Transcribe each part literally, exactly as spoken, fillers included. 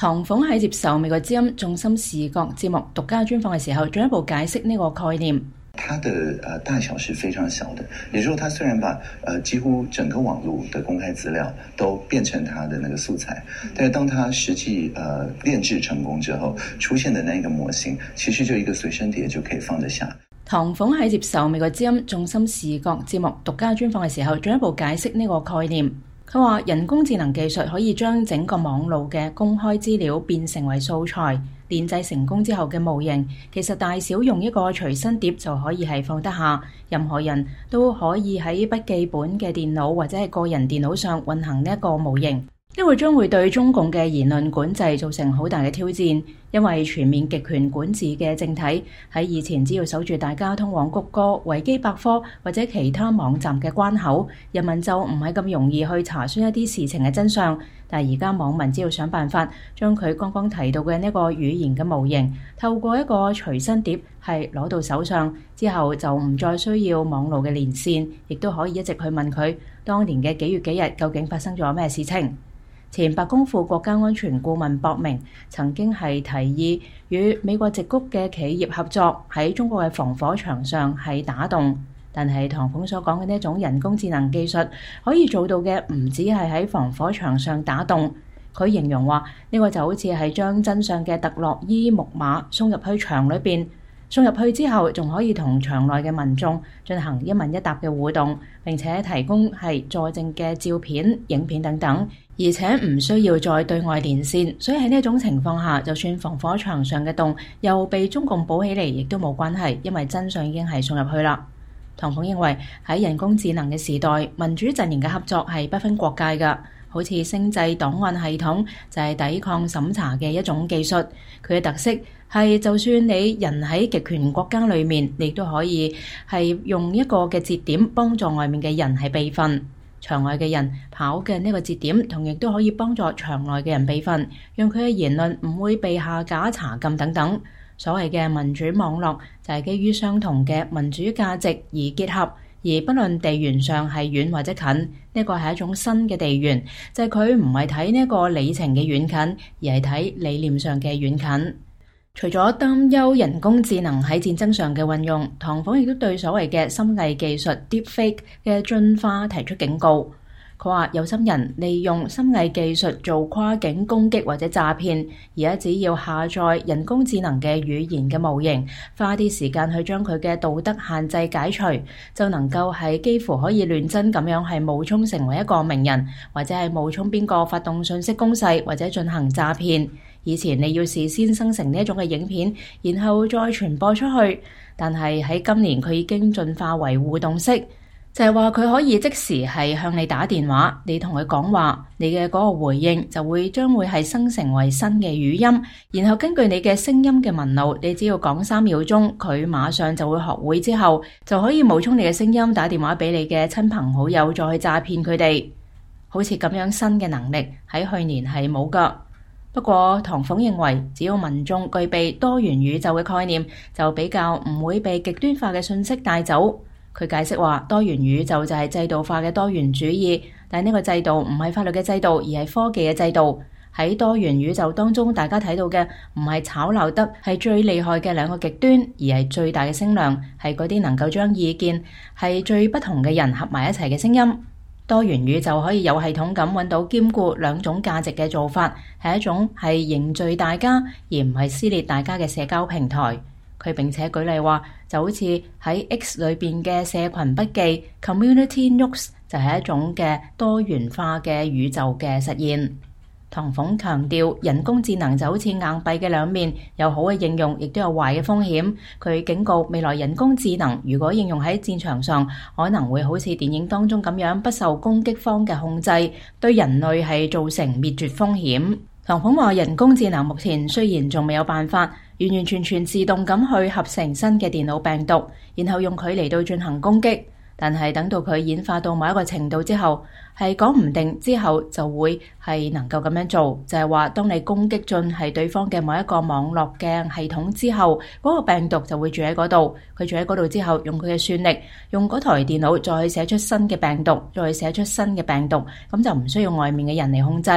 唐鳳喺接受美國之音重心視覺節目獨家專訪嘅時候，進一步解釋呢個概念。 它的呃大小是非常小的，也就是說，它雖然把呃幾乎整個網絡的公開資料都變成它的那個素材，但是當它實際呃煉製成功之後，出現的那個模型，其實就一個隨身碟就可以放得下。 唐鳳喺接受美國之音重心視覺節目獨家專訪嘅時候，進一步解釋呢個概念。佢話人工智能技術可以將整個網路嘅公開資料變成為素材，煉製成功之後嘅模型，其實大小用一個隨身碟就可以係放得下，任何人都可以喺筆記本嘅電腦或者係個人電腦上運行呢一個模型。呢個將會對中共嘅言論管制造成好大嘅挑戰，因為全面極權管治嘅政體喺以前只要守住大家通往谷歌、維基百科或者其他網站嘅關口，人民就唔係咁容易去查詢一啲事情嘅真相。但係而家網民只要想辦法將佢剛剛提到嘅呢個語言嘅模型，透過一個隨身碟係攞到手上之後，就唔再需要網路嘅連線，亦都可以一直去問佢當年嘅幾月幾日究竟發生咗咩事情。前白宮副國家安全顧問博明曾經係提議與美國矽谷嘅企業合作喺中國嘅防火牆上係打洞，但係唐鳳所講嘅呢一種人工智能技術可以做到嘅唔止係喺防火牆上打洞，佢形容話呢個就好似係將真相嘅特洛伊木馬送入去牆裏邊，送入去之後仲可以同牆內嘅民眾進行一問一答嘅互動，並且提供係佐證嘅照片、影片等等。而且唔需要再對外連線，所以喺呢一種情況下，就算防火牆上嘅洞又被中共補起嚟，亦都冇關係，因為真相已經係送入去啦。唐鳳認為喺人工智能嘅時代，民主陣營嘅合作係不分國界㗎，好似星際檔案系統就係抵抗審查嘅一種技術，佢嘅特色係就算你人喺極權國家裏面，你都可以係用一個嘅節點幫助外面嘅人係備份。牆外嘅人跑嘅呢個節點，同樣都可以幫助牆內嘅人備份，讓佢嘅言論唔會被下架查禁等等。所謂嘅民主網絡就係基於相同嘅民主價值而結合，而不論地緣上係遠或者近，呢個係一種新嘅地緣，就係佢唔係睇呢個里程嘅遠近，而係睇理念上嘅遠近。除咗擔憂人工智能喺戰爭上嘅運用，唐鳳亦都對所謂嘅深偽技術 Deepfake 嘅進化提出警告。佢話有心人利用深偽技術做跨境攻擊或者詐騙，而家只要下載人工智能嘅語言嘅模型，花啲時間去將佢嘅道德限制解除，就能夠係幾乎可以亂真咁樣係冒充成為一個名人，或者係冒充邊個發動信息攻勢或者進行詐騙。以前你要事先生成呢一種嘅影片，然後再傳播出去，但係喺今年佢已經進化為互動式，就係話佢可以即時係向你打電話，你同佢講話，你嘅嗰個回應就會將會係生成為新嘅語音，然後根據你嘅聲音嘅紋路，你只要講三秒鐘，佢馬上就會學會，之後就可以冒充你嘅聲音打電話俾你嘅親朋好友，再去詐騙佢哋。好似咁樣新嘅能力喺去年係冇㗎。不過唐鳳認為，只要民眾具備多元宇宙嘅概念，就比較唔會被極端化嘅信息帶走。佢解釋話，多元宇宙就係制度化嘅多元主義，但呢個制度唔係法律嘅制度，而係科技嘅制度。喺多元宇宙當中，大家睇到嘅唔係吵鬧得係最厲害嘅兩個極端，而係最大嘅聲量，係嗰啲能夠將意見係最不同嘅人合埋一齊嘅聲音。多元宇宙可以有系統咁揾到兼顧兩種價值嘅做法，係一種係凝聚大家而唔係撕裂大家嘅社交平台。佢並且舉例話，就好似喺 X 裏邊嘅社群筆記 Community Notes 就係一種嘅多元化嘅宇宙嘅實現。唐鳳強調，人工智能就好似硬幣嘅兩面，有好嘅應用，亦都有壞嘅風險。佢警告未來人工智能如果應用喺戰場上，可能會好似電影當中咁樣不受攻擊方嘅控制，對人類係造成滅絕風險。唐鳳話，人工智能目前雖然仲未有辦法完完全全自動咁去合成新嘅電腦病毒，然後用佢嚟到進行攻擊。但係等到佢演化到某一個程度之後，係講唔定之後就會係能夠咁樣做，就係話當你攻擊進係對方嘅某一個網絡嘅系統之後，嗰個病毒就會住喺嗰度。佢住喺嗰度之後，用佢嘅算力，用嗰台電腦再去寫出新嘅病毒，再去寫出新嘅病毒，咁就唔需要外面嘅人嚟控制。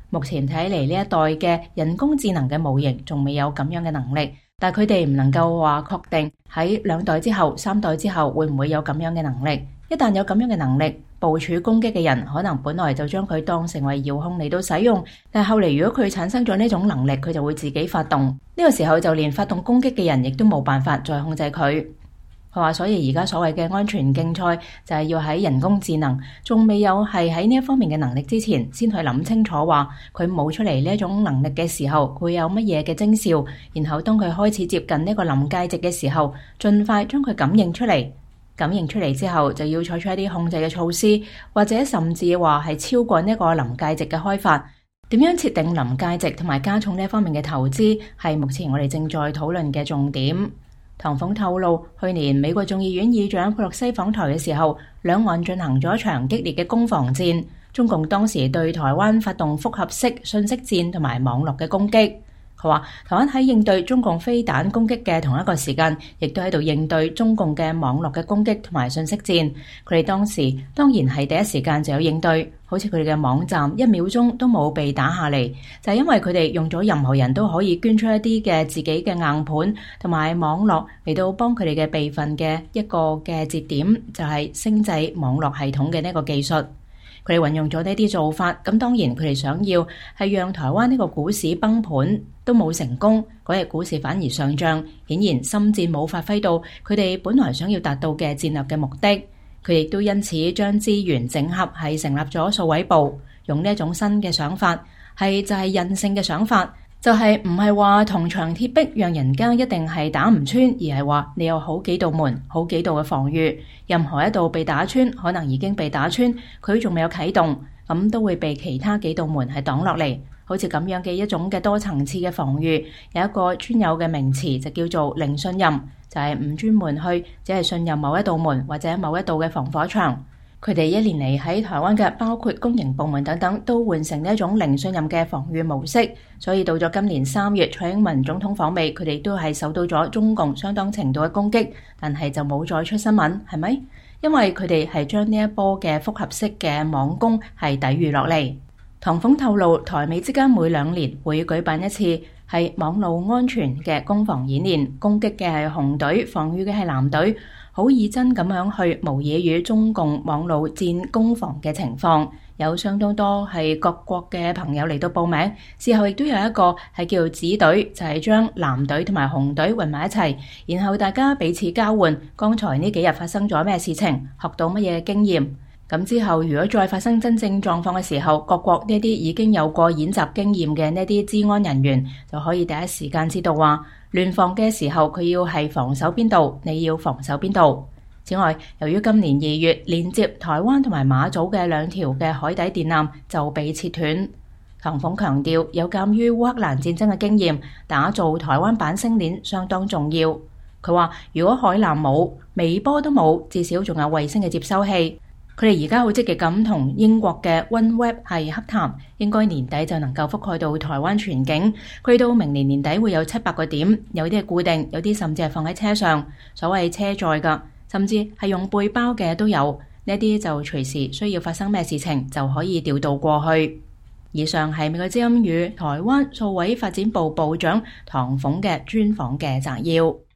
目前睇嚟呢一代嘅人工智能嘅模型仲未有咁樣嘅能力，但佢哋唔能夠話確定喺兩代之後、三代之後會唔會有咁樣嘅能力。一旦有咁樣嘅能力，部署攻擊嘅人可能本來就將佢當成為遙控嚟到使用，但係後嚟如果佢產生咗呢種能力，佢就會自己發動。呢個時候就連發動攻擊嘅人亦都冇辦法再控制佢。佢話，所以而家所謂嘅安全競賽就係要喺人工智能仲未有係喺呢一方面嘅能力之前，先去諗清楚話佢冇出嚟呢一種能力嘅時候，會有乜嘢嘅徵兆，然後當佢開始接近呢個臨界值嘅時候，盡快將佢感應出嚟。感應出嚟之後，就要採取一啲控制嘅措施，或者甚至話係超過呢個臨界值嘅開發。點樣設定臨界值同埋加重呢一方面嘅投資，係目前我哋正在討論嘅重點。唐鳳透露，去年美國眾議院議長佩洛西訪台嘅時候，兩岸進行咗一場激烈嘅攻防戰。中共當時對台灣發動複合式信息戰同埋網絡嘅攻擊。佢話，台灣喺應對中共飛彈攻擊嘅同一個時間，亦都喺度應對中共嘅網絡嘅攻擊同埋信息戰。佢哋當時當然係第一時間就有應對，好似佢哋嘅網站一秒鐘都冇被打下嚟，就係因為佢哋用咗任何人都可以捐出一啲嘅自己嘅硬盤同埋網絡嚟到幫佢哋嘅備份嘅一個嘅節點，就係星際網絡系統嘅呢個技術。佢哋運用咗呢啲做法，咁當然佢哋想要係讓台灣呢個股市崩盤都冇成功，嗰日股市反而上漲，顯然心戰冇發揮到佢哋本來想要達到嘅戰略嘅目的。佢亦都因此將資源整合，係成立咗數位部，用呢一種新嘅想法，係就係韌性嘅想法。就係唔係話銅牆鐵壁讓人家一定係打唔穿，而係話你有好幾道門、好幾道嘅防禦，任何一道被打穿，可能已經被打穿，佢仲未有啟動，咁都會被其他幾道門係擋落嚟。好似咁樣嘅一種嘅多層次嘅防禦，有一個專有嘅名詞就叫做零信任，就係唔專門去只係信任某一道門或者某一道嘅防火牆。佢哋一年嚟喺台灣嘅包括公營部門等等都換成呢一種零信任嘅防禦模式，所以到咗今年三月蔡英文總統訪美，佢哋都係受到咗中共相當程度嘅攻擊，但係就冇再出新聞，係咪？因為佢哋係將呢一波嘅複合式嘅網攻係抵禦落嚟。唐鳳透露，台美之間每兩年會舉辦一次係網路安全嘅攻防演練，攻擊嘅係紅隊，防禦嘅係藍隊，好以真咁樣去模擬與中共網路戰攻防嘅情況。有相當多係各國嘅朋友嚟到報名，事後亦都有一個係叫做紫隊，就係將藍隊同埋紅隊混埋一齊，然後大家彼此交換剛才呢幾日發生咗咩事情，學到乜嘢經驗。咁之後如果再發生真正狀況嘅時候，各國呢啲已經有過演習經驗嘅呢啲資安人員就可以第一時間知道話聯防嘅時候佢要係防守邊度，你要防守邊度。此外，由於今年二月連接台灣同埋馬祖嘅兩條嘅海底電纜就被切斷，唐鳳強調有鑑於烏克蘭戰爭嘅經驗，打造台灣版星鏈相當重要。佢話如果海纜冇，微波都冇，至少仲有衛星嘅接收器。佢哋而家好積極咁同英國嘅 OneWeb 係洽談，應該年底就能夠覆蓋到台灣全境。去到明年年底會有七百個點，有啲係固定，有啲甚至係放喺車上，所謂車載㗎，甚至係用背包嘅都有。呢啲就隨時需要發生咩事情就可以調度過去。以上係美國之音與台灣數位發展部部長唐鳳嘅專訪嘅摘要。